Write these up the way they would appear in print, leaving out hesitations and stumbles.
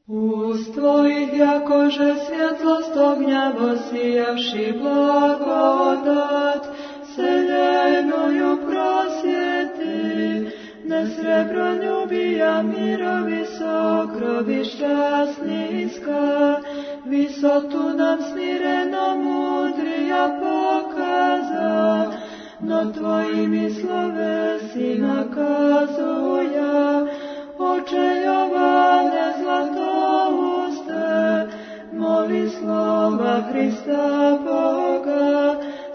Ust tvojih jakože svjetlost ognja vosijavši blagodat, seljenою prosvjeti, nesrebroljubija mirovi sokrovišća sniska, visotu nam smireno mudrija pokaza, no tvojimi slovesi nakazuja, oče Jovane zlatouste, moli slova Hrista Boga,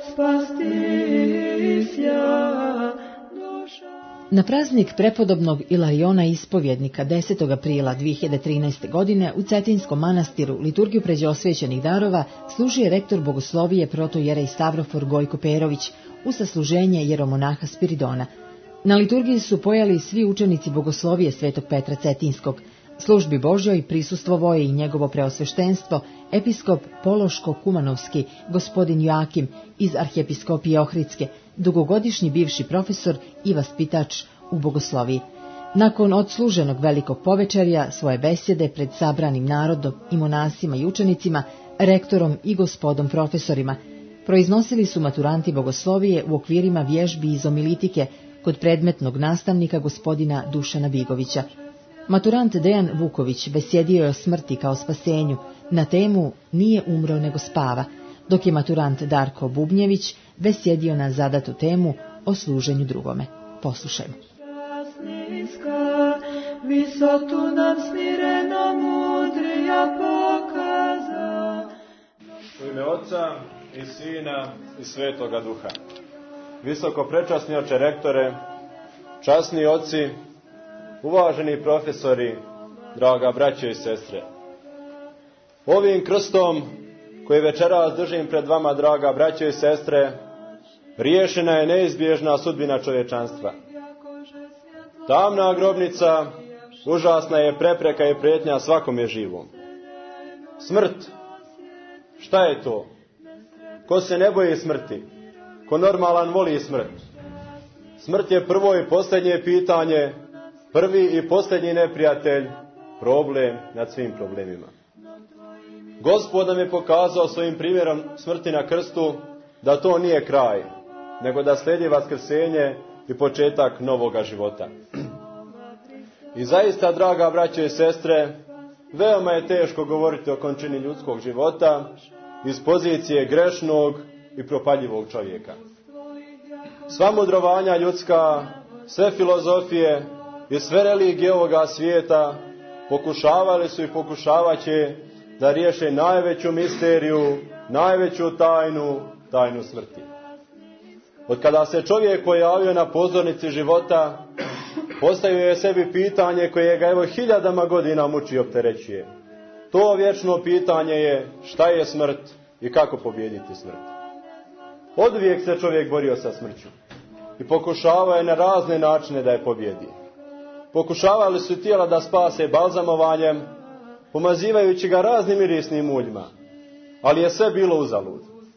spastisja duša. Na praznik prepodobnog Ilariona Ispovjednika 10. aprila 2013. godine u Cetinskom manastiru liturgiju pređeosvećenih darova služio je rektor bogoslovije protojerej Stavrofor Gojko Perović u sasluženje jeromonaha Spiridona. Na liturgiji su pojali svi učenici bogoslovije Svetog Petra Cetinskog. Službi Božjoj prisustvovao je i njegovo preosveštenstvo, episkop Pološko-Kumanovski, gospodin Joakim iz arhijepiskopije Ohridske, dugogodišnji bivši profesor i vaspitač u bogosloviji. Nakon odsluženog velikog povečerja svoje besjede pred sabranim narodom i monasima i učenicima, rektorom i gospodom profesorima, proiznosili su maturanti bogoslovije u okvirima vježbi iz omilitike kod predmetnog nastavnika gospodina Dušana Bigovića. Maturant Dejan Vuković besjedio je o smrti kao spasenju na temu Nije umro nego spava, dok je maturant Darko Bubnjević besjedio na zadatu temu o služenju drugome. Poslušajmo. Visotu nam smireno mudrija pokaza. U ime Otca i Sina i Svetoga Duha. Visoko prečasni oče rektore, časni oci, uvaženi profesori, draga braćo i sestre. Ovim krstom koji večeras držim pred vama, draga braćo i sestre, riješena je neizbježna sudbina čovječanstva. Tamna grobnica, užasna je prepreka i prijetnja svakome živom. Smrt, šta je to? Ko se ne boji smrti? Ko normalan voli smrt? Smrt je prvo i posljednje pitanje, prvi i posljednji neprijatelj, problem nad svim problemima. Gospod nam je pokazao svojim primjerom smrti na krstu da to nije kraj, nego da slijedi vaskrsenje i početak novoga života. I zaista, draga braćo i sestre, veoma je teško govoriti o končini ljudskog života iz pozicije grešnog i propadljivog čovjeka. Sva mudrovanja ljudska, sve filozofije i sve religije ovoga svijeta pokušavali su i pokušavat će da riješe najveću misteriju, najveću tajnu smrti. Od kada se čovjek pojavio na pozornici života, postavio je sebi pitanje koje ga evo hiljadama godina muči i opterećuje. To vječno pitanje je šta je smrt i kako pobijediti smrt. Oduvijek se čovjek borio sa smrću i pokušavao je na razne načine da je pobjedi. Pokušavali su tijela da spase balzamovanjem, pomazivajući ga raznim mirisnim uljima, ali je sve bilo uzalud.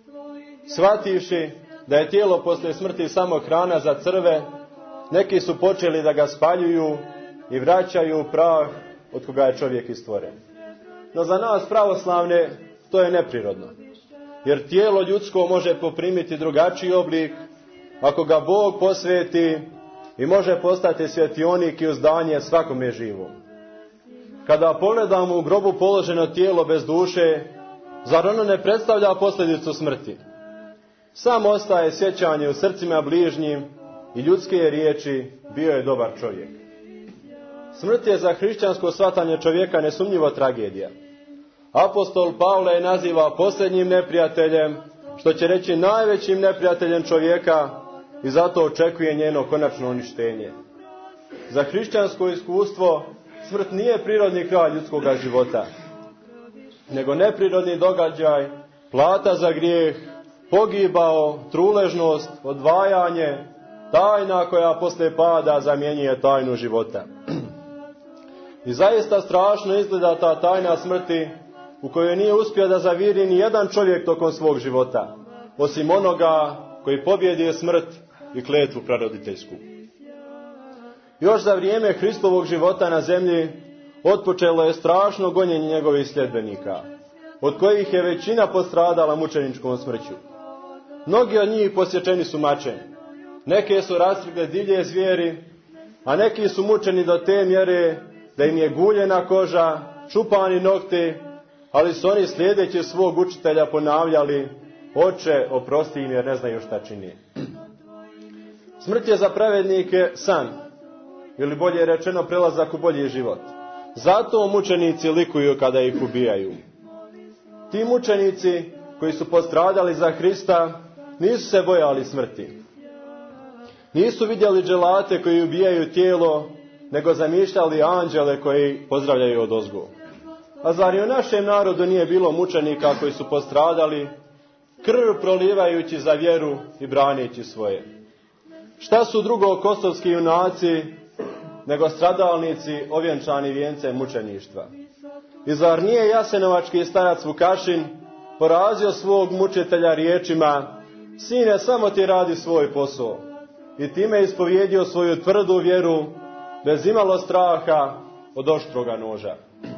Shvativši da je tijelo poslije smrti samo hrana za crve, neki su počeli da ga spaljuju i vraćaju prah od koga je čovjek i stvoren. No za nas pravoslavne to je neprirodno, jer tijelo ljudsko može poprimiti drugačiji oblik ako ga Bog posveti i može postati svjetionik i uzdanje svakome živom. Kada pogledamo u grobu položeno tijelo bez duše, zar ono ne predstavlja posljedicu smrti? Samo ostaje sjećanje u srcima bližnjim i ljudske riječi bio je dobar čovjek. Smrt je za hrišćansko shvatanje čovjeka nesumnjivo tragedija. Apostol Pavle je naziva posljednjim neprijateljem, što će reći najvećim neprijateljem čovjeka, i zato očekuje njeno konačno uništenje. Za hrišćansko iskustvo smrt nije prirodni kraj ljudskog života, nego neprirodni događaj, plata za grijeh, pogibao, truležnost, odvajanje, tajna koja poslije pada zamjenjuje tajnu života. I zaista strašno izgleda ta tajna smrti u kojoj nije uspio da zaviri ni jedan čovjek tokom svog života, osim onoga koji pobjedi smrt i kletvu praroditeljsku. Još za vrijeme Hristovog života na zemlji otpočelo je strašno gonjenje njegovih sljedbenika, od kojih je većina postradala mučeničkom smrću. Mnogi od njih posječeni su mačem, neke su rastrigle divlje zvijeri, a neki su mučeni do te mjere da im je guljena koža, čupani nokti, ali su oni slijedeći svog učitelja ponavljali: Oče, oprosti im jer ne znaju šta čini. Smrt je za pravednike san, ili bolje rečeno prelazak u bolji život. Zato mučenici likuju kada ih ubijaju. Ti mučenici koji su postradali za Hrista nisu se bojali smrti. Nisu vidjeli dželate koji ubijaju tijelo, nego zamišljali anđele koji pozdravljaju odozgo. A zar i u našem narodu nije bilo mučenika koji su postradali, krv prolivajući za vjeru i braneći svoje? Šta su drugo kosovski junaci nego stradalnici ovjenčani vijencem mučeništva? I zar nije jasenovački starac Vukašin porazio svog mučitelja riječima: Sine, samo ti radi svoj posao, i time ispovjedio svoju tvrdu vjeru bez imalo straha od oštroga noža.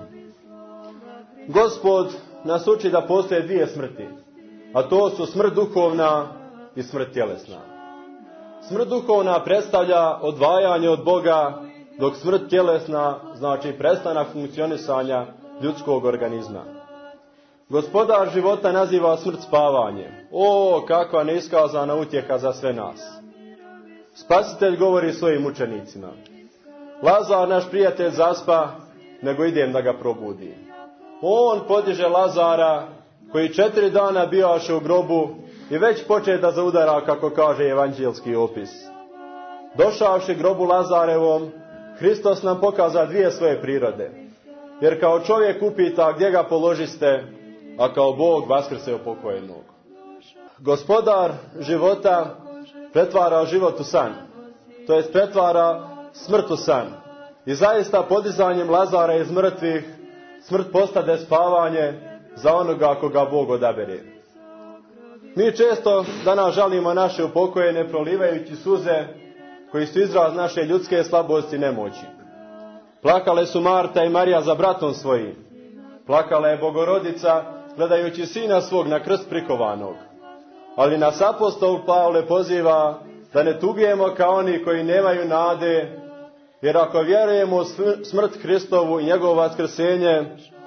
Gospod nas uči da postoje dvije smrti, a to su smrt duhovna i smrt tjelesna. Smrt duhovna predstavlja odvajanje od Boga, dok smrt tjelesna znači prestanak funkcionisanja ljudskog organizma. Gospodar života naziva smrt spavanjem. O, kakva neiskazana utjeha za sve nas! Spasitelj govori svojim učenicima: Lazar, naš prijatelj, zaspa, nego idem da ga probudim. On podiže Lazara, koji 4 dana bijaše u grobu i već poče da zaudara, kako kaže evanđelski opis. Došavši grobu Lazarevom, Hristos nam pokaza dvije svoje prirode. Jer kao čovjek upita gdje ga položiste, a kao Bog vaskrse upokojenog. Gospodar života pretvara život u san, to jest pretvara smrt u san. I zaista podizanjem Lazara iz mrtvih, smrt postade spavanje za onoga koga Bog odabere. Mi često danas žalimo naše upokojene prolivajući suze koji su izraz naše ljudske slabosti i nemoći. Plakale su Marta i Marija za bratom svojim. Plakala je Bogorodica gledajući sina svog na krst prikovanog. Ali nas apostol Pavle poziva da ne tugujemo kao oni koji nemaju nade, jer ako vjerujemo u smrt Hristovu i njegovo vaskrsenje,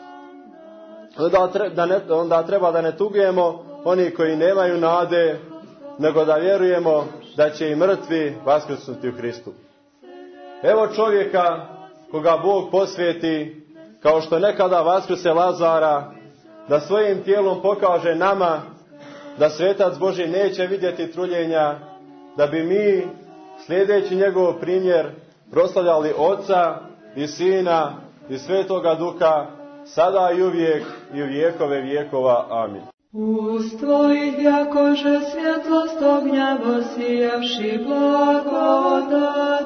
onda treba da ne tugujemo oni koji nemaju nade, nego da vjerujemo da će i mrtvi vaskrsnuti u Hristu. Evo čovjeka koga Bog posvijeti, kao što nekada vaskrse Lazara, da svojim tijelom pokaže nama da Svetac Božji neće vidjeti truljenja, da bi mi, slijedeći njegov primjer, proslavljali Oca i Sina i Svetoga Duha, sada i uvijek i u vjekove vjekova. Amin. Ust tvojih jakože svjetlost ognja vosijavši blagodat,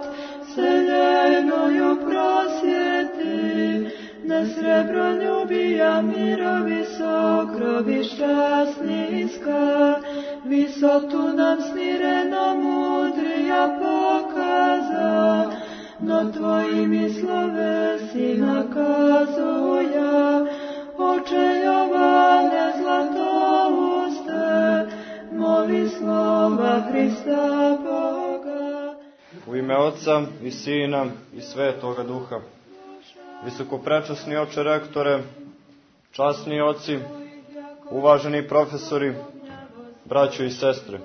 seljenою prosvjeti, na srebroljubija miro visok, grobišta sniska, visotu nam smireno mudrija pokaza, no tvojimi slovesi nakazuja, oče Jovane zlatouste, moli slova Hrista Boga. U ime Otca i Sina i Svetoga Duha. Visokoprečasni oče rektore, časni oci, uvaženi profesori, braćo i sestre.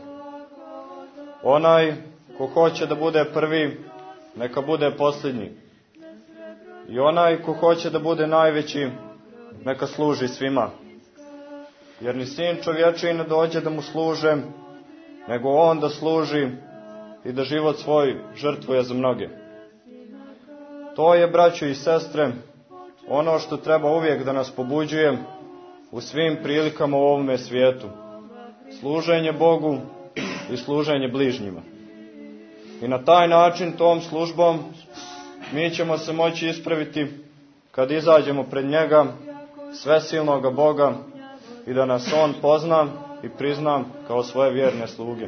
Onaj ko hoće da bude prvi, neka bude posljednji. I onaj ko hoće da bude najveći, neka služi svima. Jer ni sin čovječiji ne dođe da mu služe, nego on da služi i da život svoj žrtvuje za mnoge. To je, braćo i sestre, ono što treba uvijek da nas pobuđuje u svim prilikama u ovome svijetu. Služenje Bogu i služenje bližnjima. I na taj način, tom službom, mi ćemo se moći ispraviti kad izađemo pred njega, svesilnoga Boga, i da nas on pozna i prizna kao svoje vjerne sluge.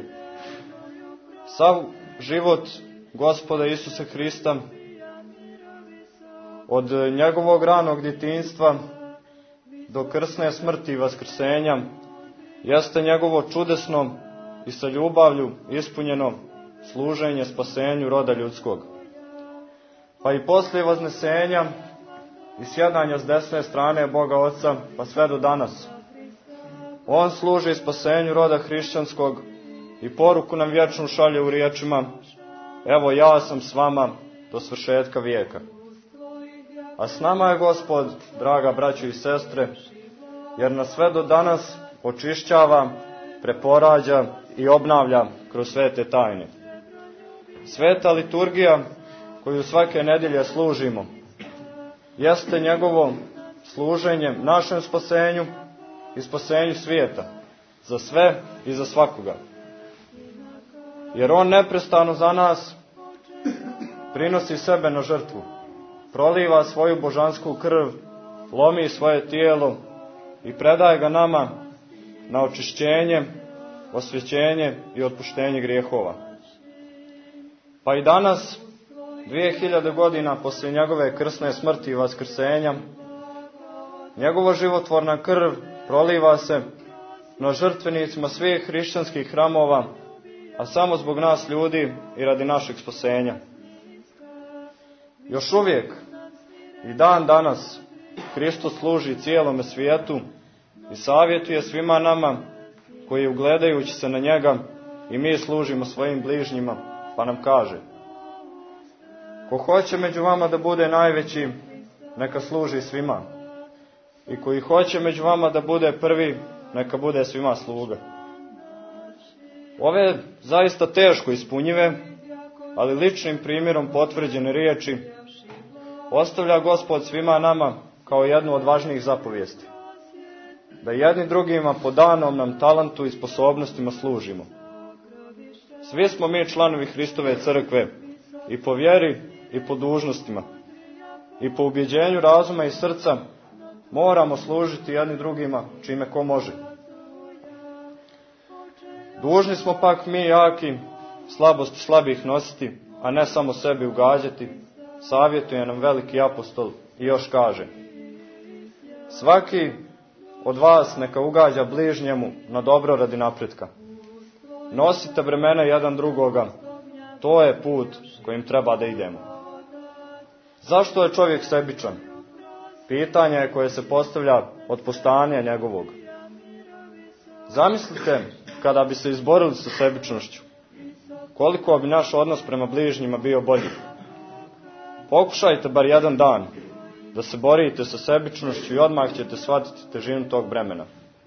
Sav život Gospoda Isusa Hrista od njegovog ranog djetinjstva do krsne smrti i vaskrsenja, jeste njegovo čudesno i sa ljubavlju ispunjeno služenje spasenju roda ljudskog. Pa i poslije vaznesenja i sjedanja s desne strane Boga Oca, pa sve do danas, on služi spasenju roda hrišćanskog i poruku nam vječnu šalje u riječima: evo ja sam s vama do svršetka vijeka. A s nama je Gospod, draga braćo i sestre, jer nas sve do danas očišćava, preporađa i obnavlja kroz svete tajne. Sveta liturgija koju svake nedjelje služimo jeste njegovo služenje našem spasenju i spasenju svijeta, za sve i za svakoga. Jer on neprestano za nas prinosi sebe na žrtvu, proliva svoju božansku krv, lomi svoje tijelo i predaje ga nama na očišćenje, osvjećenje i otpuštenje grijehova. Pa i danas, 2000 godina poslije njegove krsne smrti i vaskrsenja, njegova životvorna krv proliva se na žrtvenicima svih hrišćanskih hramova, a samo zbog nas ljudi i radi našeg spasenja. Još uvijek i dan danas Hristos služi cijelome svijetu i savjetuje svima nama koji, ugledajući se na njega, i mi služimo svojim bližnjima, pa nam kaže: ko hoće među vama da bude najveći, neka služi svima. I koji hoće među vama da bude prvi, neka bude svima sluga. Ove zaista teško ispunjive, ali ličnim primjerom potvrđene riječi ostavlja Gospod svima nama kao jednu od važnijih zapovijesti. Da jedni drugima po danom nam talentu i sposobnostima služimo. Svi smo mi članovi Hristove crkve, i po vjeri i po dužnostima. I po ubjeđenju razuma i srca moramo služiti jedni drugima čime ko može. Dužni smo pak mi jaki slabost slabih nositi, a ne samo sebi ugađati, savjetuje nam veliki apostol i još kaže: svaki od vas neka ugađa bližnjemu na dobro radi napretka. Nosite bremena jedan drugoga, to je put kojim treba da idemo. Zašto je čovjek sebičan? Pitanje je koje se postavlja od postanja njegovog. Zamislite kada bi se izborili sa sebičnošću, koliko bi naš odnos prema bližnjima bio bolji. Pokušajte bar jedan dan da se borite sa sebičnošću i odmah ćete shvatiti težinu tog bremena.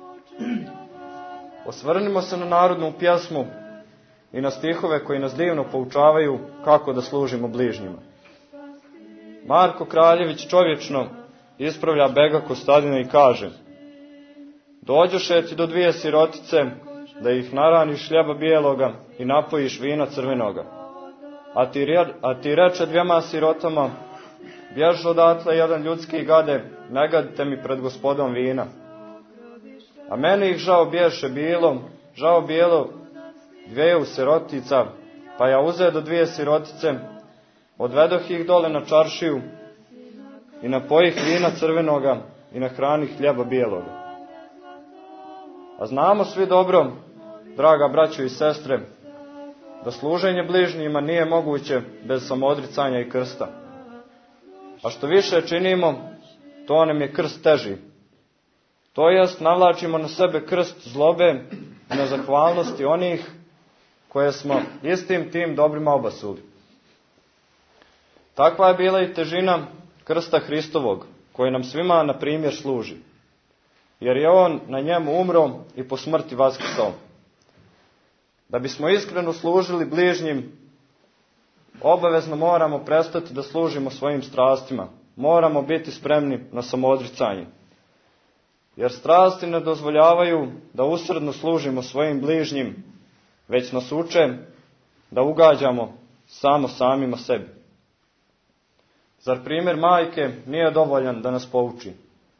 Osvrnimo se na narodnu pjesmu i na stihove koji nas divno poučavaju kako da služimo bližnjima. Marko Kraljević čovječno ispravlja Bega Kostadina i kaže: dođoše ti do dvije sirotice, da ih naraniš hljeba bijeloga i napojiš vina crvenoga. A ti reče dvijema sirotama: bjež odatle jedan ljudski gade, ne gadite mi pred Gospodom vina. A meni ih žao bijelo dviju sirotica, pa ja uze do dvije sirotice, odvedoh ih dole na čaršiju i napojih vina crvenoga i nahranih hljeba bijeloga. A znamo svi dobro, draga braćo i sestre, da služenje bližnjima nije moguće bez samoodricanja i krsta. A što više činimo, to nam je krst teži. To jest, navlačimo na sebe krst zlobe i nezahvalnosti onih koje smo istim tim dobrima obasuli. Takva je bila i težina krsta Hristovog, koji nam svima na primjer služi. Jer je on na njemu umro i po smrti vaskrsao. Da bismo iskreno služili bližnjim, obavezno moramo prestati da služimo svojim strastima. Moramo biti spremni na samoodricanje. Jer strasti ne dozvoljavaju da usredno služimo svojim bližnjim, već nas uče da ugađamo samo samima sebi. Zar primjer majke nije dovoljan da nas pouči?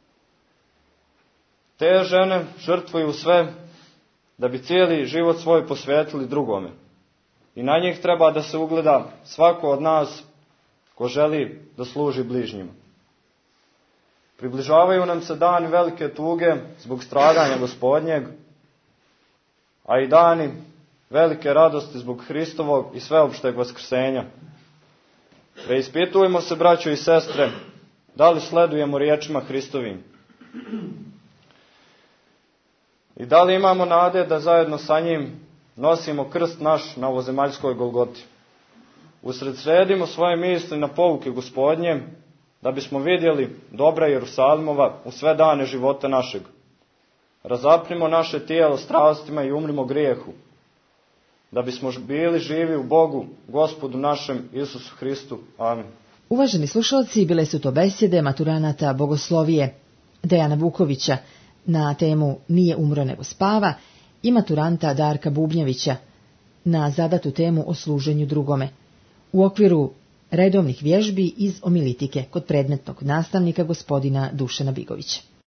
Te žene žrtvuju sve da bi cijeli život svoj posvetili drugome. I na njih treba da se ugleda svako od nas ko želi da služi bližnjima. Približavaju nam se dani velike tuge zbog stradanja Gospodnjeg, a i dani velike radosti zbog Hristovog i sveopšteg vaskrsenja. Preispitujemo se, braćo i sestre, da li sledujemo riječima Hristovim i da li imamo nade da zajedno sa njim nosimo krst naš na ovozemaljskoj Golgoti. Usredsredimo svoje misli na pouke Gospodnje, da bismo vidjeli dobra Jerusalimova u sve dane života našeg. Razaprimo naše tijelo strastima i umrimo grijehu, da bismo bili živi u Bogu, Gospodu našem Isusu Hristu. Amin. Uvaženi slušalci, bile su to besjede maturanata bogoslovije Dejana Vukovića na temu Nije umro nego spava i maturanta Darka Bubnjevića na zadatu temu o služenju drugome, u okviru redovnih vježbi iz omilitike kod predmetnog nastavnika gospodina Dušana Bigovića.